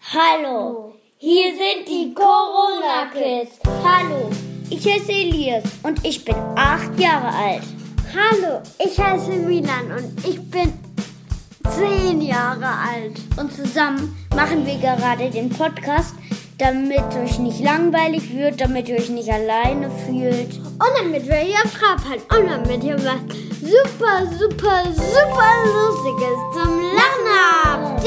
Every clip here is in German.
Hallo, hier sind die Corona-Kids. Hallo, ich heiße Elias und ich bin 8 Jahre alt. Hallo, ich heiße Milan und ich bin 10 Jahre alt. Und zusammen machen wir gerade den Podcast, damit euch nicht langweilig wird, damit ihr euch nicht alleine fühlt. Und damit wir hier abhalten und damit ihr was super Lustiges zum Lachen habt.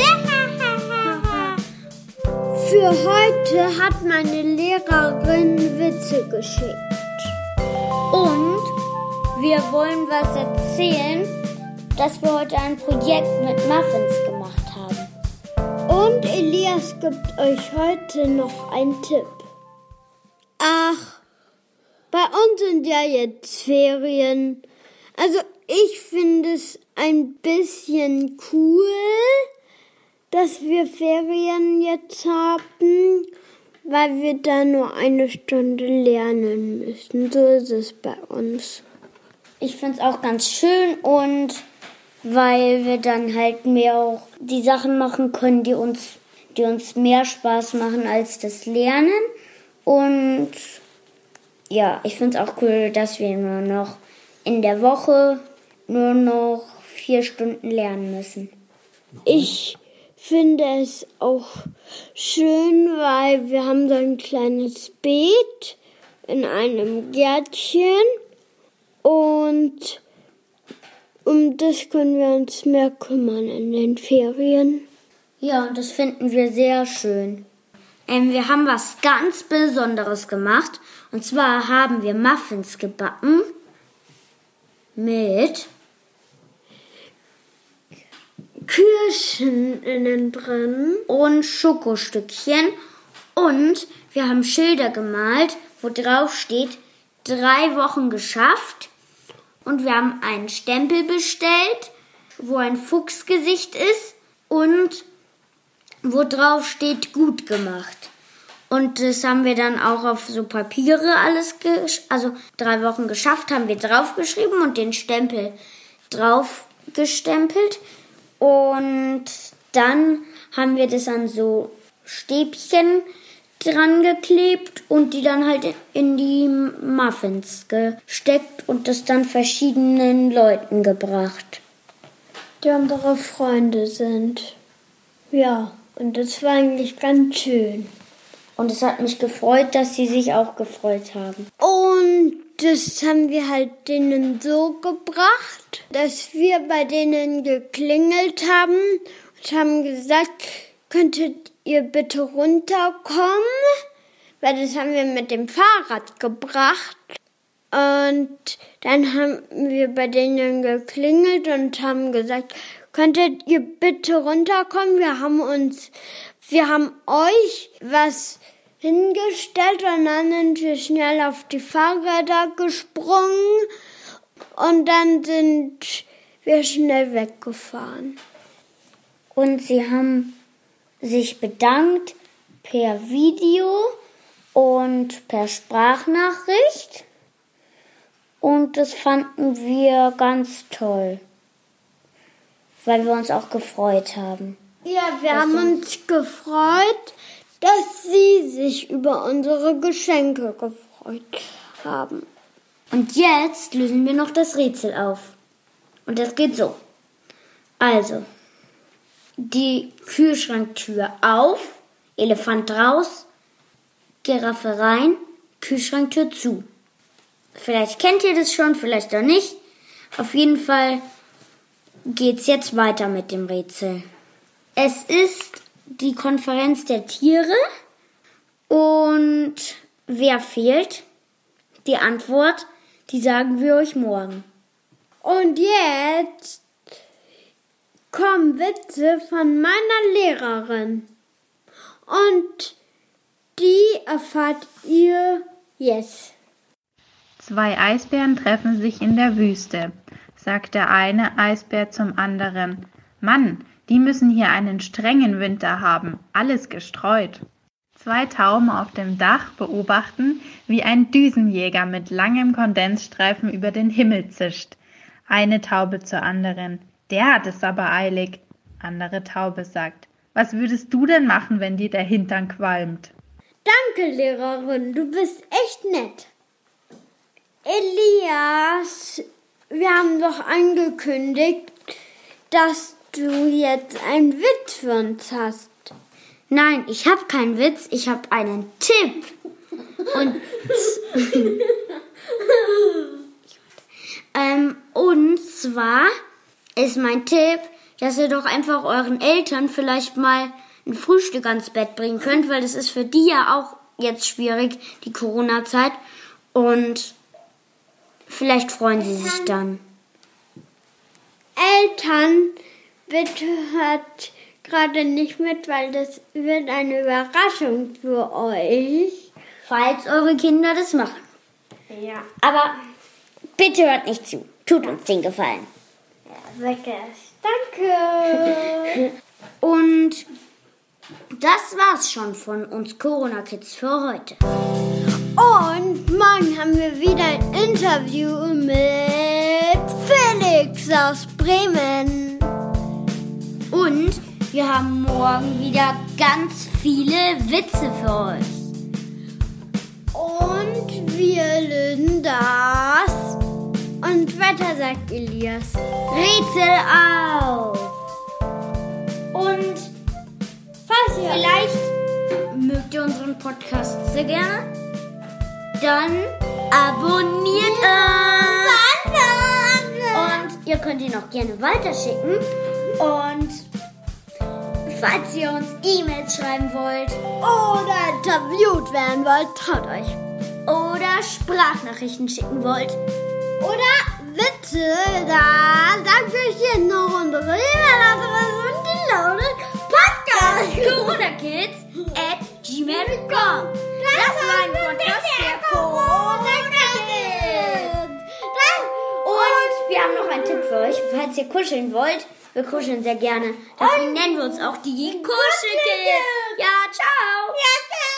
Für heute hat meine Lehrerin Witze geschickt. Und wir wollen was erzählen, dass wir heute ein Projekt mit Muffins gemacht haben. Und Elias gibt euch heute noch einen Tipp. Ach, bei uns sind ja jetzt Ferien. Also ich finde es ein bisschen cool, dass wir Ferien jetzt haben, weil wir da nur 1 Stunde lernen müssen. So ist es bei uns. Ich finde es auch ganz schön und weil wir dann halt mehr auch die Sachen machen können, die uns mehr Spaß machen als das Lernen. Und ja, ich finde es auch cool, dass wir nur noch in der Woche nur noch 4 Stunden lernen müssen. Ich finde es auch schön, weil wir haben so ein kleines Beet in einem Gärtchen und um das können wir uns mehr kümmern in den Ferien. Ja, das finden wir sehr schön. Wir haben was ganz Besonderes gemacht. Und zwar haben wir Muffins gebacken mit Kirschen innen drin und Schokostückchen. Und wir haben Schilder gemalt, wo drauf steht, 3 Wochen geschafft. Und wir haben einen Stempel bestellt, wo ein Fuchsgesicht ist und wo drauf steht, gut gemacht. Und das haben wir dann auch auf so Papiere alles, 3 Wochen geschafft, haben wir draufgeschrieben und den Stempel drauf gestempelt. Und dann haben wir das an so Stäbchen dran geklebt und die dann halt in die Muffins gesteckt und das dann verschiedenen Leuten gebracht. Die unsere Freunde sind. Ja, und das war eigentlich ganz schön. Und es hat mich gefreut, dass sie sich auch gefreut haben. Und das haben wir halt denen so gebracht, dass wir bei denen geklingelt haben und haben gesagt, könntet ihr bitte runterkommen? Weil das haben wir mit dem Fahrrad gebracht. Und dann haben wir bei denen geklingelt und haben gesagt, könntet ihr bitte runterkommen? Wir haben euch was hingestellt und dann sind wir schnell auf die Fahrräder gesprungen und dann sind wir schnell weggefahren. Und sie haben sich bedankt per Video und per Sprachnachricht und das fanden wir ganz toll, weil wir uns auch gefreut haben. Ja, wir haben uns gefreut, dass sie sich über unsere Geschenke gefreut haben. Und jetzt lösen wir noch das Rätsel auf. Und das geht so. Also, die Kühlschranktür auf, Elefant raus, Giraffe rein, Kühlschranktür zu. Vielleicht kennt ihr das schon, vielleicht auch nicht. Auf jeden Fall geht's jetzt weiter mit dem Rätsel. Es ist die Konferenz der Tiere und wer fehlt? Die Antwort, die sagen wir euch morgen. Und jetzt kommen Witze von meiner Lehrerin und die erfahrt ihr jetzt. 2 Eisbären treffen sich in der Wüste, sagt der eine Eisbär zum anderen. Mann, die müssen hier einen strengen Winter haben, alles gestreut. 2 Tauben auf dem Dach beobachten, wie ein Düsenjäger mit langem Kondensstreifen über den Himmel zischt. Eine Taube zur anderen. Der hat es aber eilig. Andere Taube sagt, Was würdest du denn machen, wenn dir der Hintern qualmt? Danke, Lehrerin, du bist echt nett. Elias, wir haben doch angekündigt, dass du jetzt einen Witz für uns hast. Nein, ich habe keinen Witz, ich habe einen Tipp. Und zwar ist mein Tipp, dass ihr doch einfach euren Eltern vielleicht mal ein Frühstück ans Bett bringen könnt, weil das ist für die ja auch jetzt schwierig, die Corona-Zeit. Und vielleicht freuen sie sich dann. Eltern, bitte hört gerade nicht mit, weil das wird eine Überraschung für euch. Falls eure Kinder das machen. Ja. Aber bitte hört nicht zu. Tut uns den Gefallen. Danke. Danke. Und das war's schon von uns Corona-Kids für heute. Und morgen haben wir wieder ein Interview mit Felix aus Bremen. Und wir haben morgen wieder ganz viele Witze für euch. Und wir lösen das. Und weiter, sagt Elias. Rätsel auf! Und falls ihr vielleicht mögt ihr unseren Podcast sehr gerne, dann abonniert uns! Und ihr könnt ihn auch gerne weiterschicken. Und falls ihr uns E-Mails schreiben wollt oder interviewt werden wollt, traut euch. oder Sprachnachrichten schicken wollt, Oder Witze, da sagt euch hier noch unsere E-Mail-Adresse und die lautet coronakids@gmail.com. Das war ein Podcast der Corona-Kids. Und wir haben noch einen Tipp für euch, falls ihr kuscheln wollt. Wir kuscheln sehr gerne. Deswegen nennen wir uns auch die Kuschelkids. Ja, ciao. Ja,